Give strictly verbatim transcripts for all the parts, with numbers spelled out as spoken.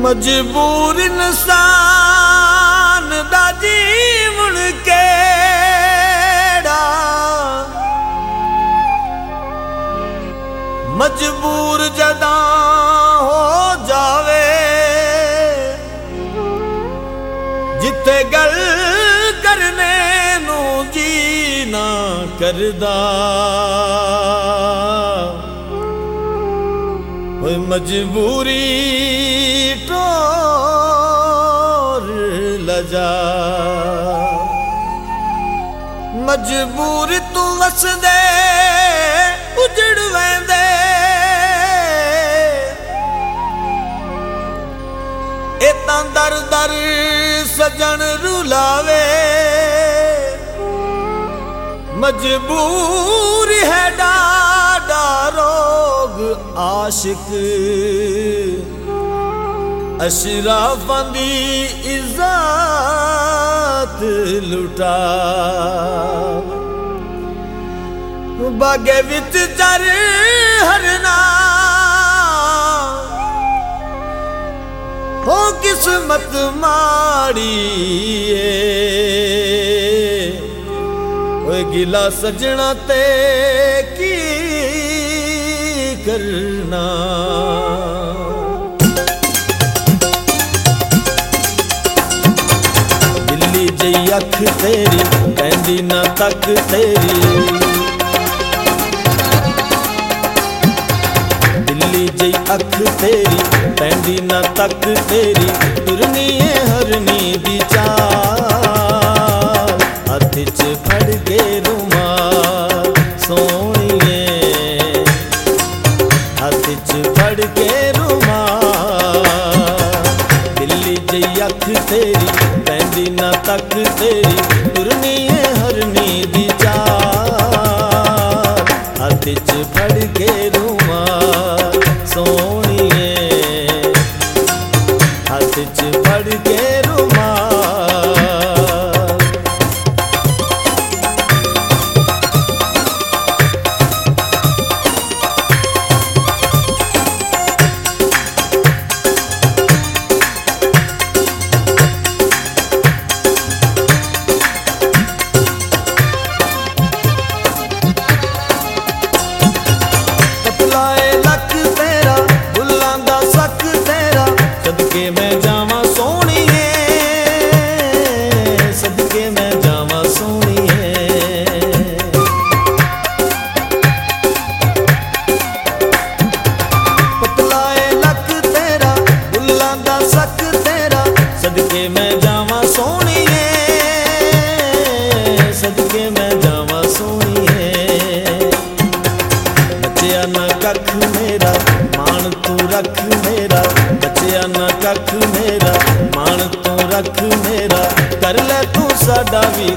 मजबूर इंसान दा जीवन केड़ा, मजबूर जदा हो जावे जिथे गल करने नू जी ना करदा। मजबूरी टोर लजा, मजबूर तू वसदे उजड़ वेंदे, इतां दर दर सजन रुलावे। मजबूर है डाडा रोग आशिक, अशराफां दी इज्जत लुटा। बागे विच चर हरना हो किस्मत माड़ी, गिला सजना ते की करना। दिल्ली जई अख तेरी पैंदी ना तक तेरी, दिल्ली जई अख तेरी पैंदी ना तक तेरी। तुरनी है हरनी दी चाल, हथ च फड़ के रुमाल सोनिए, हथ च फड़ के रुमाल। दिल्ली जई अख तेरी पैंदी ना तक तेरी। तुरनी है हरनी दी चाल, हथ च फड़ के रुमाल सोनिए, हथ च फड़ के रुमाल। सदके मैं जावा सोनिए, सदके मैं जावा सोनिए। पतलाए लक तेरा बुल्लां दा सक तेरा, सदके मैं जावा सोनिए, सदके मैं जावा सोनिए। बच्चिया ना कख मेरा मान तू रख मेरा, बच्चिया ना कख मेरा मान तू रख मेरा। कर ले तू साडा भी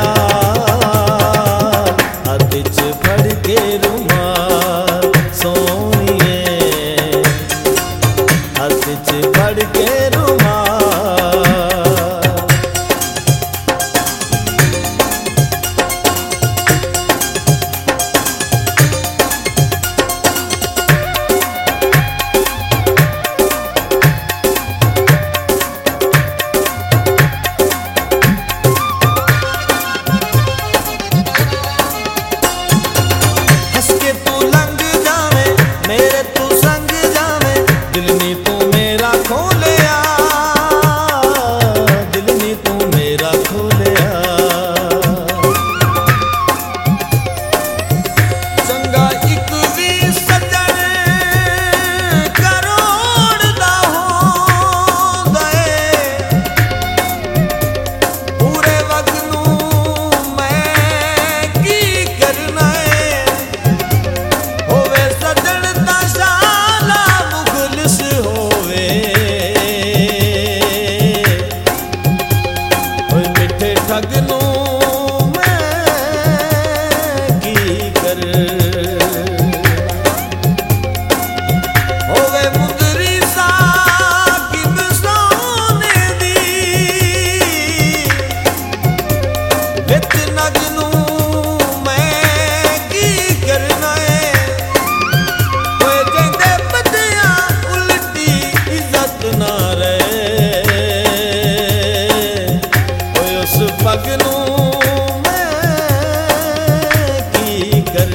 ख्याल, हथ च फड़ के रुमाल सोनिए, हथ च फड़ के रुमाल। दिल नी तू मेरा खोलिया, दिल नी तू मेरा खोलिया। चंगा एक भी सजन करोड़ दा हो गए, पूरे वक्त नू मैं की करना है। होवे सजन दा शाला मुखलिस होवे, मिठे ठग नू मैं की कर। होवे मुंदरी साकिब सोने दी, विच नग नू मैं की करना है। होए जेंदे बदिया उल्टी इज्जत ना रहे, पग नूं मैं की कर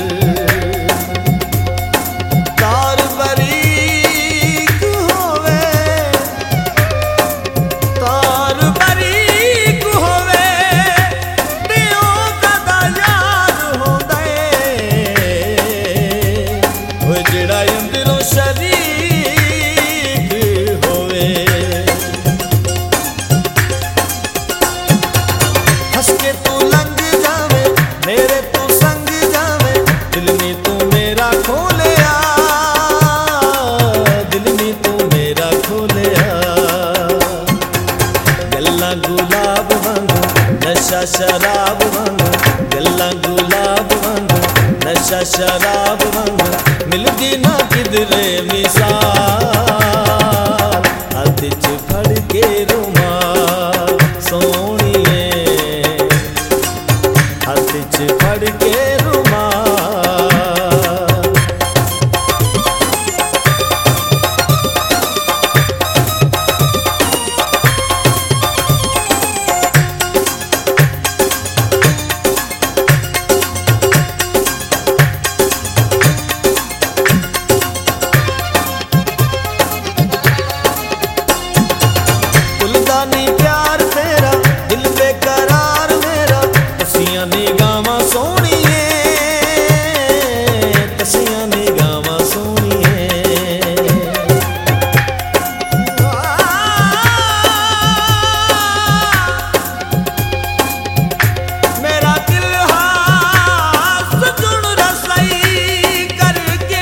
तार बारीक होवे तार बारीक होवे दियों कदा यार होंदा ए ओ जिहड़ा अंदरों शरीक होवे हंस के तू लंघ जावे मेरे तू संग जावे दिल नी तू मेरा खोलिया दिल नी तू मेरा खोलिया गल्लां गुलाब वांगू नशा शराब वांगू गल्लां गुलाब वांगू नशा शराब वांगू मिलदी ना किधरे मिसाल हाथ च फड़ के रुमाल सोहणीए हाथ च फड़ के रुमाल फुलदानी प्यार तेरा दिल बेकरार मेरा तसियां निगाहां सोहणीए तसियां निगाहां सोहणीए मेरा दिल हाथ जुड़ रसाई करके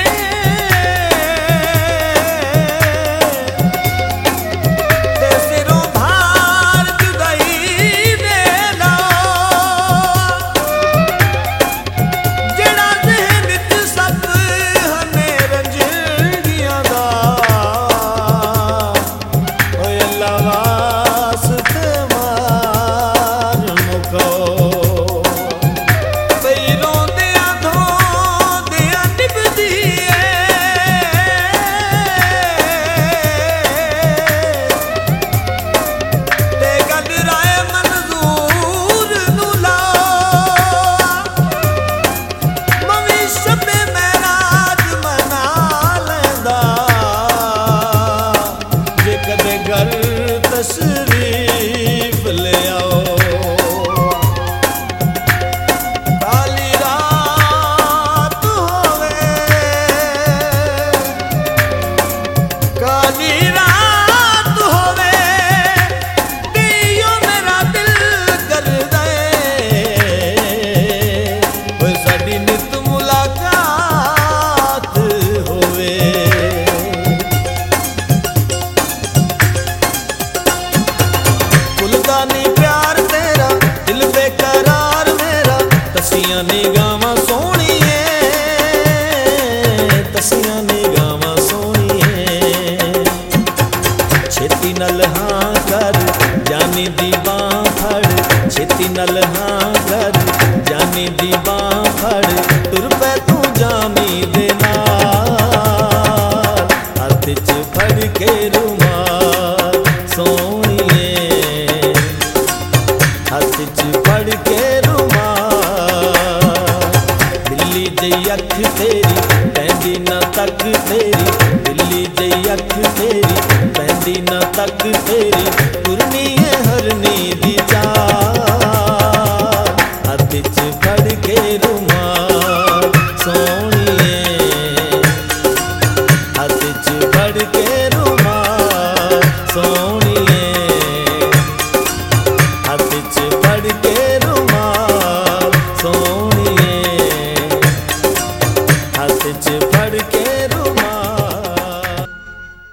ते सिरों भार जुदाई दे लो जेड़ा ज़हन च सत हने रंजियां दा ओए अल्लाह वास्ते मार मुको पई रोंदियां धोंदियां निभदी ए ते गल राय मंजूर नू लाओ भविष्य में महराज मना लैंदा जे कदे घर तशरीफ ले आओ काली रात होवे काली रात होवे दियो मेरा दिल करदा ए ओए साडी नित मुलाकात होवे फुलदानी प्यार तेरा दिल बेकरार मेरा तसियां निगाहां सोहणीए तसियां निगाहां सोहणीए छेती नल हां कर जानी दी बांह फड़ छेती नल हां कर जानी दी बांह फड़ तुर पै तू जानी दे नाल हाथ च फड़ के रुमाल सोहणीए हाथ च फड़ के रुमाल बिल्ली जई अख तेरी पैंदी ना तक तेरी बिल्ली जई अख तेरी पैंदी ना तक तेरी तुरनी है हरनी दी चाल हाथ च फड़ के रुमाल सोहणीए हाथ च फड़ के रुमाल सोहणीए हाथ च फड़ के